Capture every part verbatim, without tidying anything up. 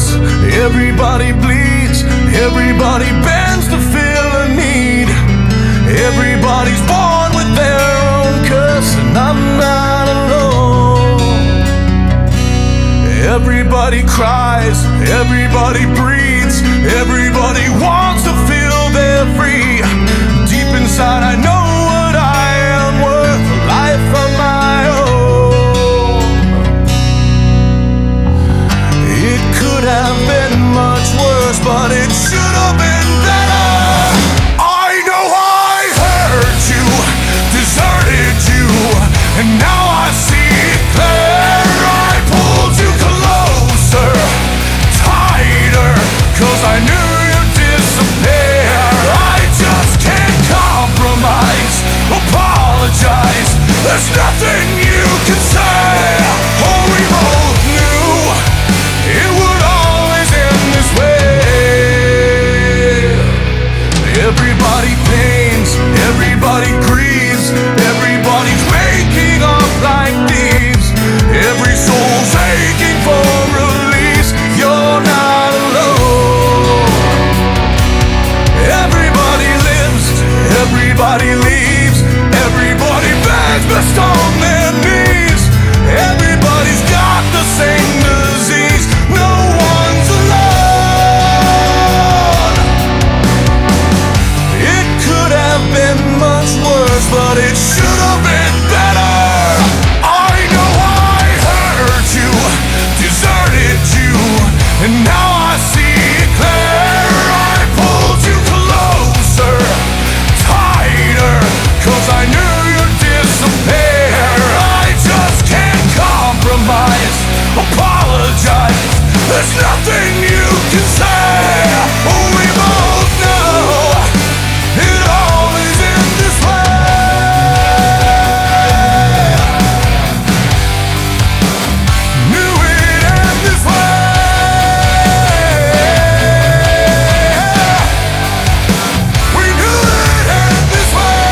hurts, everybody bleeds, everybody bends to fill a need. Everybody's born with their own curse, and I'm not alone. Everybody cries, everybody breathes, everybody wants to feel they're free. Deep inside I know what I am worth, a life of my own. It could have been much worse, but it should have been better. I know I hurt you, deserted you, and now I see it clear. I pulled you closer, tighter, cause I knew you'd disappear. I just can't compromise, apologize, there's nothing you can say. Oh, we both knew it would always end this way. Everybody pains, everybody grieves, everybody's waking up like thieves. Every soul's aching for release, you're not alone. Everybody lives, everybody leaves, everybody begs best on their knees. Everybody's got the same disease, no one's alone. It could have been much worse, but it should have been better. I know I hurt you, deserted you, and now I see it clear. I pulled you closer, tighter, cause I knew you'd disappear. I just can't compromise, apologize, there's nothing you can say. Oh, we both know it always ends this way. Knew it'd end this way. We knew it'd end this way.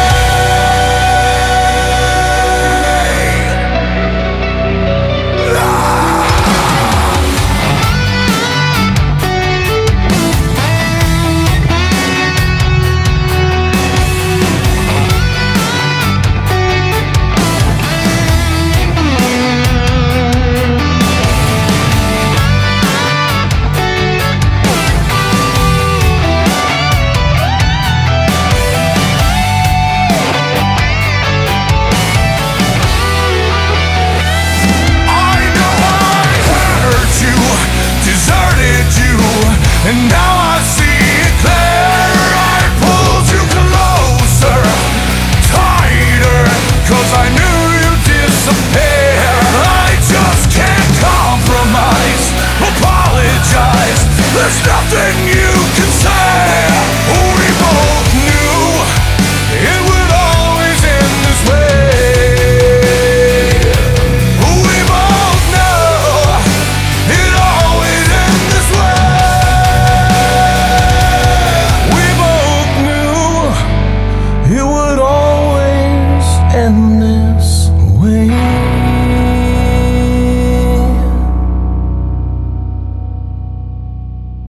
And now I see it clear. I pulled you closer, tighter, cause I knew you'd disappear. I just can't compromise, apologize, there's nothing you can say.